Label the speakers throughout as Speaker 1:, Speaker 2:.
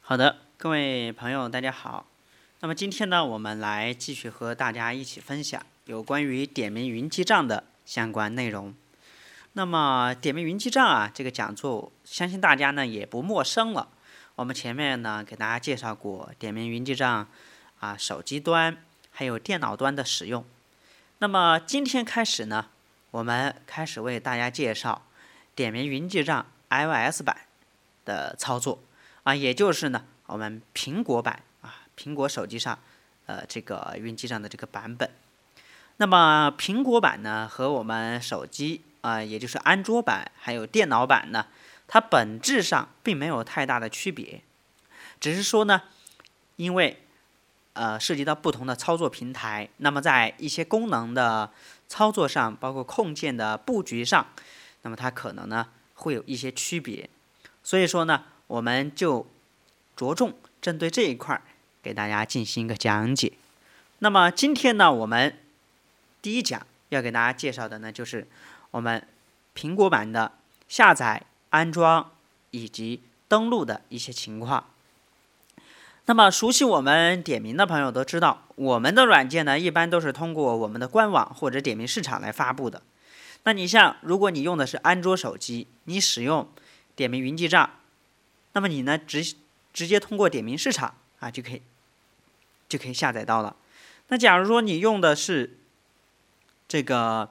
Speaker 1: 好的，各位朋友，大家好。那么今天呢，我们来继续和大家一起分享有关于点名云记账的相关内容。那么点名云记账啊，这个讲座相信大家呢也不陌生了。我们前面呢给大家介绍过点名云记账手机端还有电脑端的使用。那么今天开始呢，我们开始为大家介绍点名云记账 iOS 版的操作。也就是呢，我们苹果版苹果手机上这个云记账的这个版本。那么苹果版呢和我们手机也就是安卓版还有电脑版呢，它本质上并没有太大的区别，只是说呢，因为涉及到不同的操作平台，那么在一些功能的操作上，包括控件的布局上，那么它可能呢会有一些区别。所以说呢，我们就着重针对这一块给大家进行一个讲解。那么今天呢，我们第一讲要给大家介绍的呢，就是我们苹果版的下载、安装以及登录的一些情况。那么熟悉我们点名的朋友都知道，我们的软件呢一般都是通过我们的官网或者点名市场来发布的。那你像如果你用的是安卓手机，你使用点名云记账，那么你呢直接通过点名市场就可以下载到了。那假如说你用的是这个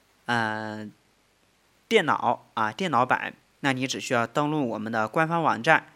Speaker 1: 电脑版，那你只需要登录我们的官方网站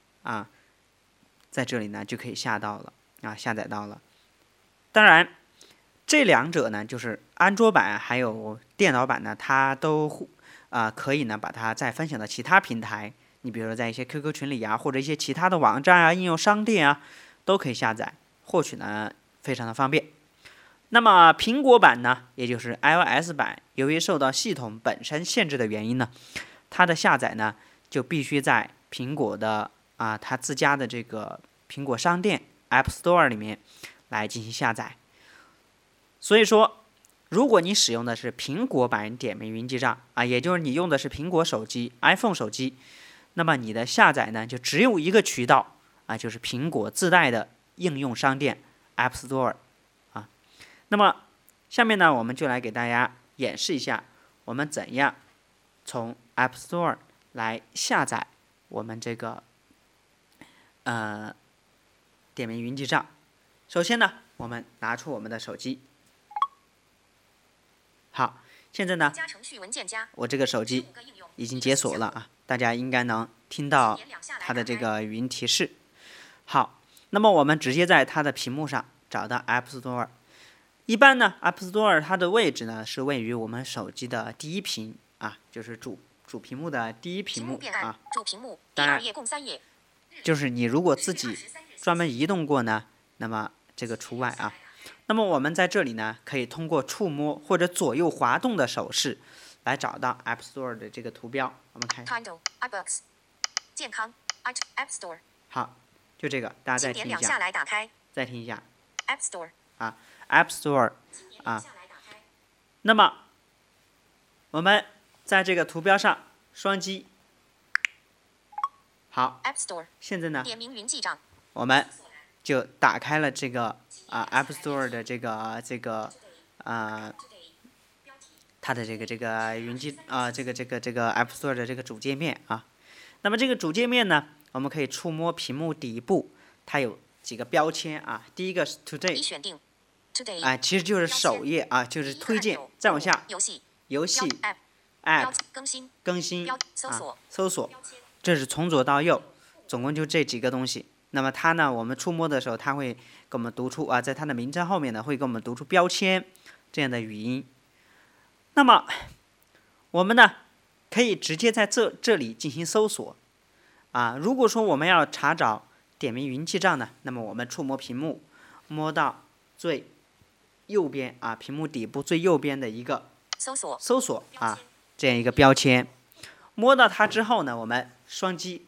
Speaker 1: 在这里呢就可以下载到了。当然这两者呢，就是安卓版还有电脑版呢，它都可以呢把它再分享到其他平台。你比如说在一些 QQ 群里或者一些其他的网站应用商店都可以下载获取呢，非常的方便。那么苹果版呢，也就是 iOS 版，由于受到系统本身限制的原因呢，它的下载呢就必须在苹果的它自家的这个苹果商店 App Store 里面来进行下载。所以说，如果你使用的是苹果版点名云记账也就是你用的是苹果手机 iPhone 手机，那么你的下载呢就只有一个渠道就是苹果自带的应用商店 App Store 那么下面呢，我们就来给大家演示一下我们怎样从 App Store 来下载我们这个点名云记账。首先呢，我们拿出我们的手机。好，现在呢，我这个手机已经解锁了大家应该能听到它的这个语音提示。好，那么我们直接在它的屏幕上找到 App Store。一般呢 App Store 它的位置呢是位于我们手机的第一屏就是主屏幕的第一屏幕
Speaker 2: 主屏幕
Speaker 1: 当然
Speaker 2: 第2页共3页。
Speaker 1: 就是你如果自己专门移动过呢，那么这个除外那么我们在这里呢，可以通过触摸或者左右滑动的手势来找到 App Store 的这个图标。我们看
Speaker 2: Kindle iBooks 健康 App Store。
Speaker 1: 好，就这个，大家再听一下，
Speaker 2: 下来打开
Speaker 1: 再听一下
Speaker 2: App Store
Speaker 1: App Store 那么我们在这个图标上双击。好，
Speaker 2: App Store
Speaker 1: 现在呢，
Speaker 2: 点名云记账
Speaker 1: 我们就打开了这个App Store 的这个它的这个云记这个 App Store 的这个主界面那么这个主界面呢，我们可以触摸屏幕底部，它有几个标签第一个是 Today
Speaker 2: 已选定 Today
Speaker 1: 其实就是首页就是推荐，再往下游戏 App 更新搜索，这是从左到右，总共就这几个东西。那么它呢，我们触摸的时候，它会给我们读出在它的名称后面呢，会给我们读出标签这样的语音。那么我们呢，可以直接在这里进行搜索如果说我们要查找点名云记账呢，那么我们触摸屏幕，摸到最右边屏幕底部最右边的一个搜索这样一个标签，摸到它之后呢，我们双击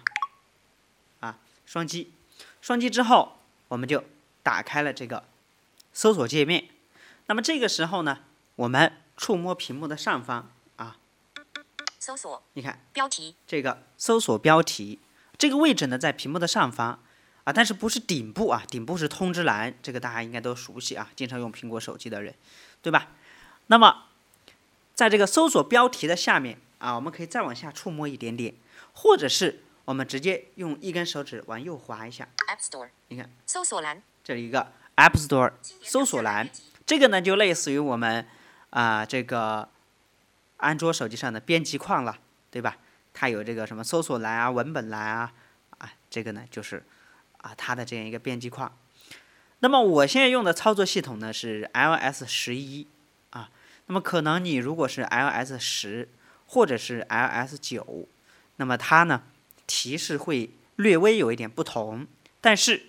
Speaker 1: 双击之后，我们就打开了这个搜索界面。那么这个时候呢，我们触摸屏幕的上方
Speaker 2: 搜索，
Speaker 1: 你看
Speaker 2: 标题，
Speaker 1: 这个搜索标题这个位置呢在屏幕的上方啊，但是不是顶部啊，顶部是通知栏，这个大家应该都熟悉啊，经常用苹果手机的人，对吧？那么在这个搜索标题的下面啊，我们可以再往下触摸一点点，或者是我们直接用一根手指往右滑一下
Speaker 2: App Store，
Speaker 1: 你看
Speaker 2: 搜索栏，
Speaker 1: 这里一个 App Store 搜索栏，这个呢就类似于我们这个安卓手机上的编辑框了，对吧？它有这个什么搜索栏啊、文本栏啊，这个呢就是它的这样一个编辑框。那么我现在用的操作系统呢是 iOS 11啊，那么可能你如果是 iOS 10或者是 iOS 9，那么它呢提示会略微有一点不同，但是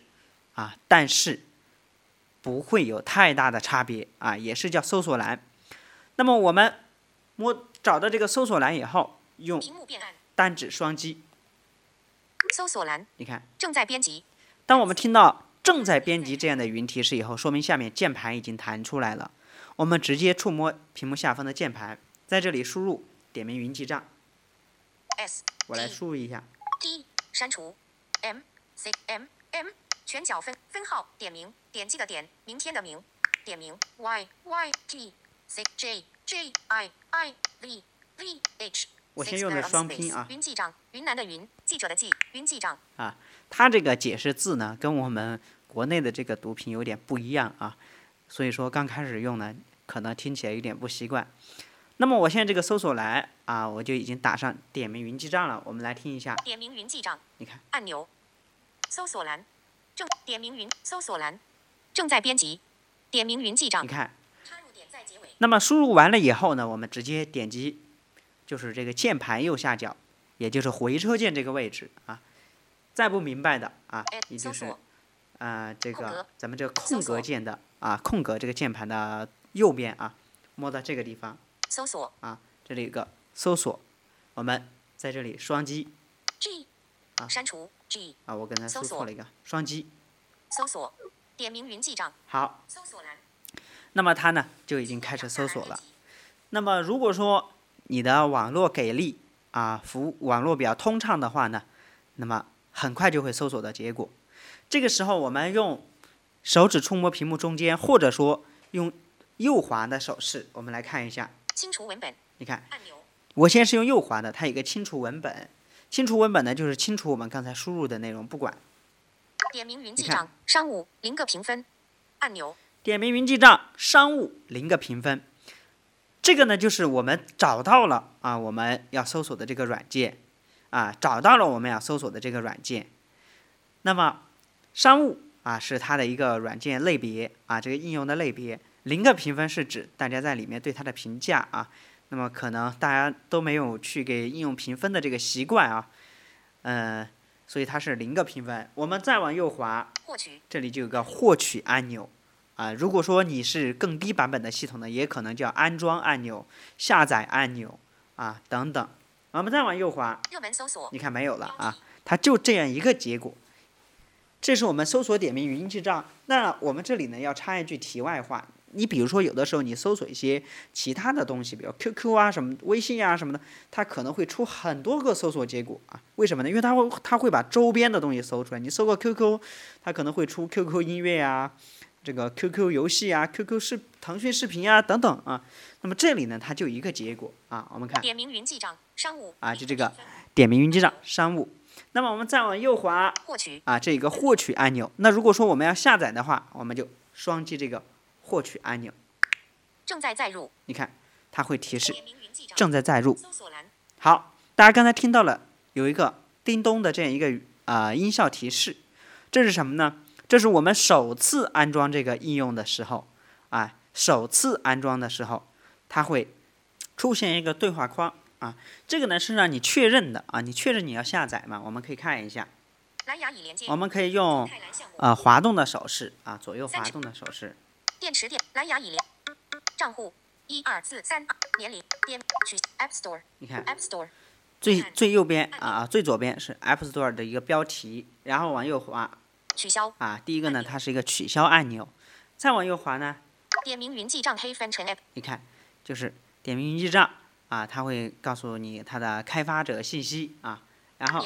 Speaker 1: 不会有太大的差别啊，也是叫搜索栏。那么我们找到这个搜索栏以后，用
Speaker 2: 屏幕变暗，
Speaker 1: 单指双击，
Speaker 2: 搜索栏，
Speaker 1: 你看，
Speaker 2: 正在编辑，
Speaker 1: 当我们听到正在编辑这样的语音提示以后，说明下面键盘已经弹出来了。我们直接触摸屏幕下方的键盘，在这里输入点名云记账。
Speaker 2: S
Speaker 1: 我来输入一下，
Speaker 2: D 删除 M C M M 全角分号点名，点击的点，明天的明，点名 Y Y T C J J I I V V H。
Speaker 1: 我先用的双拼啊，
Speaker 2: 云记账，云南的云，记者的记，云记账
Speaker 1: 啊，它这个解释字呢，跟我们国内的这个读屏有点不一样啊，所以说刚开始用呢，可能听起来有点不习惯。那么我现在这个搜索栏啊，我就已经打上点名云记账了。我们来听一下，
Speaker 2: 点名云记账，
Speaker 1: 你看
Speaker 2: 按钮，搜索栏，点名云搜索栏，正在编辑，点名云记账，
Speaker 1: 你看，
Speaker 2: 插入点在结尾。
Speaker 1: 那么输入完了以后呢，我们直接点击，就是这个键盘右下角，也就是回车键这个位置啊。再不明白的啊，也就是这个咱们这个空格键的空格这个键盘的右边啊，摸到这个地方。
Speaker 2: 搜索
Speaker 1: 这里有个搜索，我们在这里双击
Speaker 2: G 删除 G
Speaker 1: 我刚才输错了一个双击
Speaker 2: 搜索点名云记账。
Speaker 1: 好，
Speaker 2: 搜索栏，
Speaker 1: 那么它呢就已经开始搜索了。那么如果说你的网络给力网络比较通畅的话呢，那么很快就会搜索到结果。这个时候我们用手指触摸屏幕中间，或者说用右滑的手势，我们来看一下。
Speaker 2: 清除文本，
Speaker 1: 你看，
Speaker 2: 按钮，
Speaker 1: 我现在是用右滑的，它有一个清除文本。清除文本呢，就是清除我们刚才输入的内容，不管。
Speaker 2: 点名云记账，商务0个评分，按钮。
Speaker 1: 点名云记账，商务0个评分。这个呢，就是我们找到了我们要搜索的这个软件找到了我们要搜索的这个软件。那么商务是它的一个软件类别这个应用的类别。0个评分是指大家在里面对它的评价那么可能大家都没有去给应用评分的这个习惯所以它是0个评分。我们再往右滑，
Speaker 2: 获取，
Speaker 1: 这里就有个获取按钮如果说你是更低版本的系统呢，也可能叫安装按钮、下载按钮等等。我们再往右滑，
Speaker 2: 热门搜索，
Speaker 1: 你看没有了它就这样一个结果。这是我们搜索点名云记账。那我们这里呢要插一句题外话，你比如说有的时候你搜索一些其他的东西，比如 QQ 什么微信什么的，它可能会出很多个搜索结果为什么呢？因为它会把周边的东西搜出来。你搜个 QQ， 它可能会出 QQ 音乐这个 QQ 游戏QQ 腾讯视频等等那么这里呢它就一个结果我们看
Speaker 2: 点名云记账，商务
Speaker 1: 就这个点名云记账商务。那么我们再往右滑，
Speaker 2: 获取
Speaker 1: 这一个获取按钮。那如果说我们要下载的话，我们就双击这个获取按钮。
Speaker 2: 正在载入，
Speaker 1: 你看它会提示
Speaker 2: 点名云记账，
Speaker 1: 正在载入。
Speaker 2: 搜索栏，
Speaker 1: 好，大家刚才听到了有一个叮咚的这样一个音效提示，这是什么呢？这是我们首次安装这个应用的时候首次安装的时候，它会出现一个对话框这个呢是让你确认的你确认你要下载嘛？我们可以看一下，
Speaker 2: 蓝牙已连接，
Speaker 1: 我们可以用滑动的手势左右滑动的手势。
Speaker 2: 电池电蓝牙已连，账户1243，年龄点取 App Store，
Speaker 1: 你看
Speaker 2: App Store
Speaker 1: 最右边最左边是 App Store 的一个标题，然后往右滑
Speaker 2: 取消
Speaker 1: 第一个呢它是一个取消按钮，再往右滑呢，
Speaker 2: 点名云记账黑分成 App，
Speaker 1: 你看就是点名云记账它会告诉你它的开发者信息然后
Speaker 2: 年龄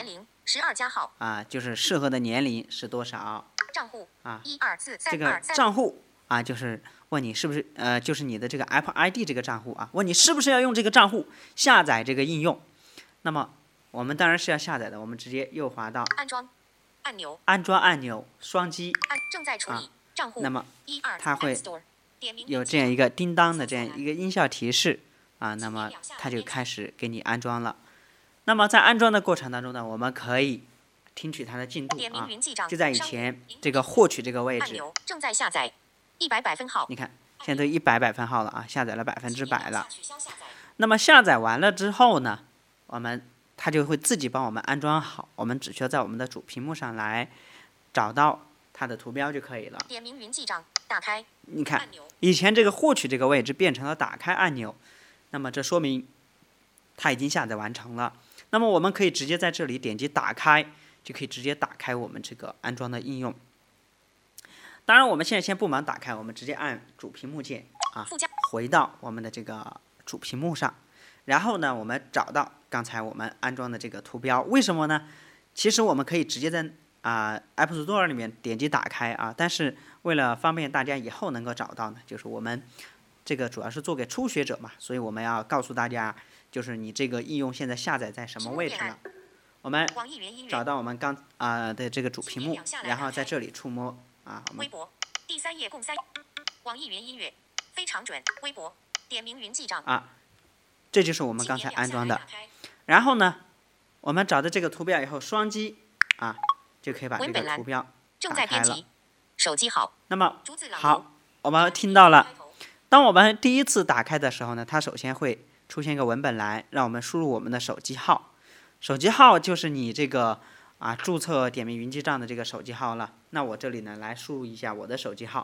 Speaker 2: 12加号
Speaker 1: 啊，就是适合的年龄是多少
Speaker 2: 账户
Speaker 1: 啊？
Speaker 2: 1 2 4 3
Speaker 1: 这个
Speaker 2: 2 3
Speaker 1: 账户啊，就是问你是不是就是你的这个 Apple ID 这个账户啊，问你是不是要用这个账户下载这个应用。那么我们当然是要下载的，我们直接右滑到
Speaker 2: 安装按钮，
Speaker 1: 安装按钮，双击
Speaker 2: 正在处理账户。
Speaker 1: 那么
Speaker 2: 1 2
Speaker 1: 它会
Speaker 2: App Store 点名
Speaker 1: 有这样一个叮当的这样一个音效提示啊，那么它就开始给你安装了。那么在安装的过程当中呢，我们可以听取它的进度啊，就在以前这个获取这个位置，
Speaker 2: 正在下载100百分号，
Speaker 1: 你看现在都100百分号了啊，下载了100%了。那么下载完了之后呢，它就会自己帮我们安装好，我们只需要在我们的主屏幕上来找到它的图标就可以了。
Speaker 2: 点名云记账打开，
Speaker 1: 你看以前这个获取这个位置变成了打开按钮，那么这说明它已经下载完成了。那么我们可以直接在这里点击打开，就可以直接打开我们这个安装的应用。当然我们现在先不忙打开，我们直接按主屏幕键啊，回到我们的这个主屏幕上，然后呢我们找到刚才我们安装的这个图标。为什么呢？其实我们可以直接在App Store 里面点击打开啊，但是为了方便大家以后能够找到呢，就是我们这个主要是做给初学者嘛，所以我们要告诉大家，就是你这个应用现在下载在什么位置了。我们找到我们刚的这个主屏幕，然后在这里触摸啊，
Speaker 2: 微博第3页共3，网易云音乐非常准，微博点名云记账
Speaker 1: 啊，这就是我们刚才安装的。然后呢，我们找到这个图标以后，双击啊，就可以把这个图标打开了。
Speaker 2: 手机号。
Speaker 1: 那么好，我们听到了。当我们第一次打开的时候呢，它首先会出现一个文本栏，让我们输入我们的手机号。手机号就是你这个注册点名云记账的这个手机号了。那我这里呢来输入一下我的手机号。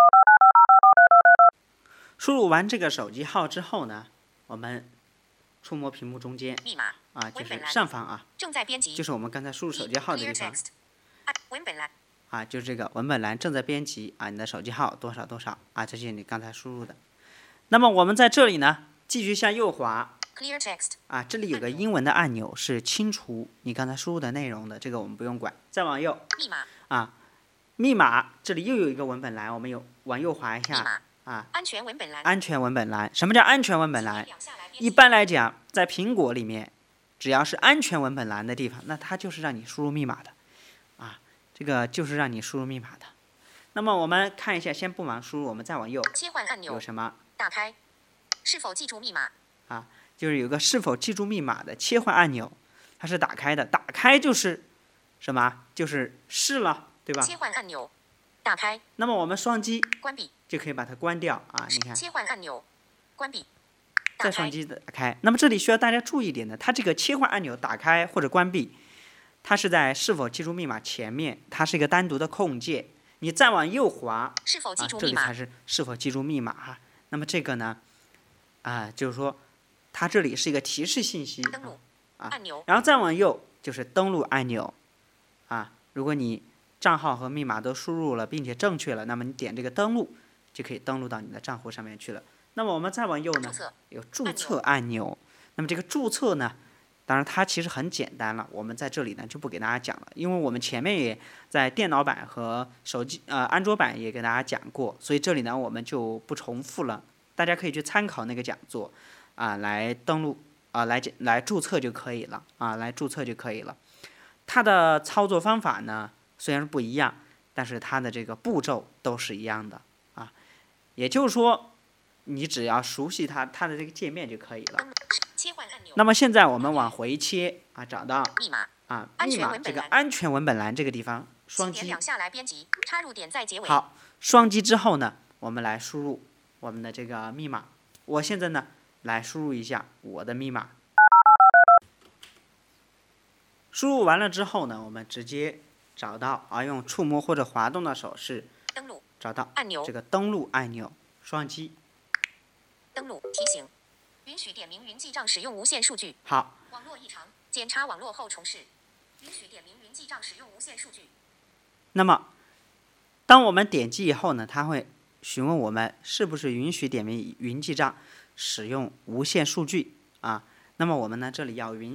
Speaker 1: 输入完这个手机号之后呢，我们触摸屏幕中间
Speaker 2: 密码
Speaker 1: 就是上方啊，
Speaker 2: 正在编辑，
Speaker 1: 就是我们刚才输入手机号的地方
Speaker 2: 文本栏
Speaker 1: 就是这个文本栏正在编辑你的手机号多少多少这就是你刚才输入的。那么我们在这里呢继续向右滑。
Speaker 2: Clear text
Speaker 1: 这里有个英文的按钮是清除你刚才输入的内容的，这个我们不用管。再往右，
Speaker 2: 密码
Speaker 1: 密码这里又有一个文本栏，我们往右滑一下
Speaker 2: 安全文本栏。
Speaker 1: 安全文本栏，什么叫安全文本栏？一般来讲，在苹果里面，只要是安全文本栏的地方，那它就是让你输入密码的这个就是让你输入密码的。那么我们看一下，先不忙输入，我们再往右，
Speaker 2: 切换按钮
Speaker 1: 有什么？
Speaker 2: 打开，是否记住密码？
Speaker 1: 就是有个是否记住密码的切换按钮，它是打开的。打开就是什么？就是是了，对吧？
Speaker 2: 切换按钮打开。
Speaker 1: 那么我们双击
Speaker 2: 关闭
Speaker 1: 就可以把它关掉你看。
Speaker 2: 切换按钮关闭。
Speaker 1: 再双击打开。那么这里需要大家注意一点的，它这个切换按钮打开或者关闭，它是在是否记住密码前面，它是一个单独的空键。你再往右滑，
Speaker 2: 是否记住
Speaker 1: 这里才是是否记住密码那么这个呢，就是说，它这里是一个提示信息
Speaker 2: 登录按钮，
Speaker 1: 然后再往右就是登录按钮如果你账号和密码都输入了并且正确了，那么你点这个登录就可以登录到你的账户上面去了。那么我们再往右呢，有注册按钮。那么这个注册呢，当然它其实很简单了，我们在这里呢就不给大家讲了，因为我们前面也在电脑版和手机安卓版也给大家讲过，所以这里呢我们就不重复了，大家可以去参考那个讲座来登录来注册就可以了来注册就可以了。它的操作方法呢虽然不一样，但是它的这个步骤都是一样的也就是说你只要熟悉它的这个界面就可以了。那么现在我们往回切找到
Speaker 2: 密码
Speaker 1: 密码这个安全文本栏这个地方，双击
Speaker 2: 下来编辑，插入点在结尾。
Speaker 1: 好，双击之后呢，我们来输入我们的这个密码。我现在呢来输入一下我的密码。输入完了之后呢，我们直接找到用触摸或者滑动的手势
Speaker 2: 登录，
Speaker 1: 找到
Speaker 2: 按钮，
Speaker 1: 这个登录按钮，双击
Speaker 2: 登录提醒，允许点名云记账使用无线数据。
Speaker 1: 好，
Speaker 2: 网络异常，检查网络后重试，允许点名云记账使用无线数据。
Speaker 1: 那么当我们点击以后呢，它会询问我们是不是允许点名云记账使用无线数据那么我们呢这里要允许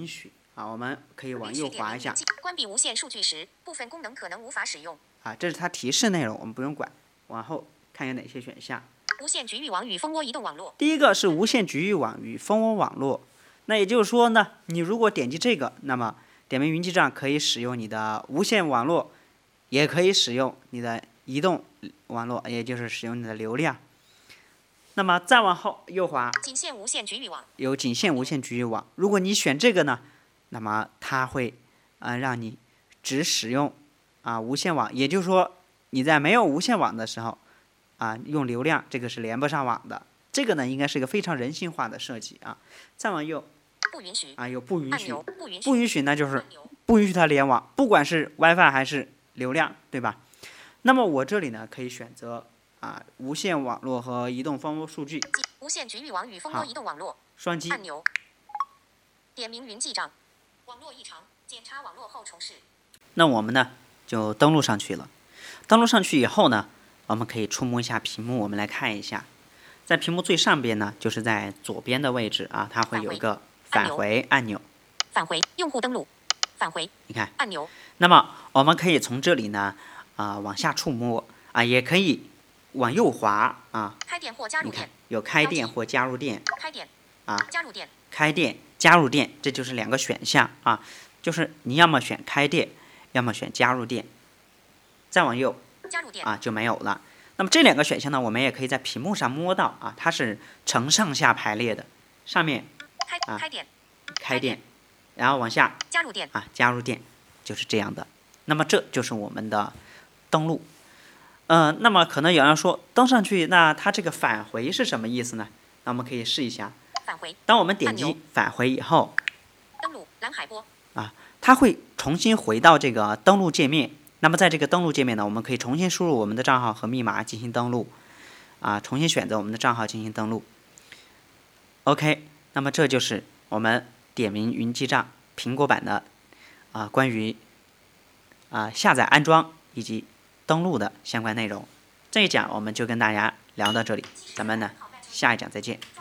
Speaker 1: 啊，我们可以往右滑一下。
Speaker 2: 关闭无线数据时，部分功能可能无法使用。
Speaker 1: 啊，这是它提示内容，我们不用管。往后看有哪些选项。
Speaker 2: 无线局域网与蜂窝移动网络。
Speaker 1: 第一个是无线局域网与蜂窝网络。那也就是说呢，你如果点击这个，那么点名云记账可以使用你的无线网络，也可以使用你的移动网络，也就是使用你的流量。那么再往后右滑，
Speaker 2: 仅限无线局域网，
Speaker 1: 有仅限无线局域网。如果你选这个呢，那么它会让你只使用无线网，也就是说你在没有无线网的时候用流量，这个是连不上网的。这个呢应该是一个非常人性化的设计啊。再往右
Speaker 2: 不允许
Speaker 1: 有不允许，
Speaker 2: 不
Speaker 1: 允许那就是不允许它联网，不管是 WiFi 还是流量，对吧？那么我这里呢可以选择无线网络和移动蜂窝数据。
Speaker 2: 无线局域网与蜂窝移动网络。
Speaker 1: 双击
Speaker 2: 按钮。点名云记账。网络异常，检查网络后重试。
Speaker 1: 那我们呢就登录上去了。登录上去以后呢，我们可以触摸一下屏幕，我们来看一下，在屏幕最上边呢，就是在左边的位置它会有一个返回按钮。
Speaker 2: 返回用户登录。返回。
Speaker 1: 你看
Speaker 2: 按钮。
Speaker 1: 那么我们可以从这里呢往下触摸也可以往右滑
Speaker 2: 开店或加入店。
Speaker 1: 有开店或加入店。
Speaker 2: 开店加入店。
Speaker 1: 开店加入店，这就是两个选项就是你要么选开店，要么选加入店。再往右
Speaker 2: 加入店
Speaker 1: 就没有了。那么这两个选项呢，我们也可以在屏幕上摸到它是呈上下排列的。上面开店，然后往下
Speaker 2: 加入店
Speaker 1: 加入店，就是这样的。那么这就是我们的登录。那么可能有人说登上去，那它这个返回是什么意思呢？那我们可以试一下。
Speaker 2: 返回。
Speaker 1: 当我们点击返回以后，
Speaker 2: 登录蓝海波
Speaker 1: 它会重新回到这个登录界面。那么在这个登录界面呢，我们可以重新输入我们的账号和密码进行登录重新选择我们的账号进行登录。OK， 那么这就是我们点名云记账苹果版的关于下载安装以及登录的相关内容。这一讲我们就跟大家聊到这里，咱们呢下一讲再见。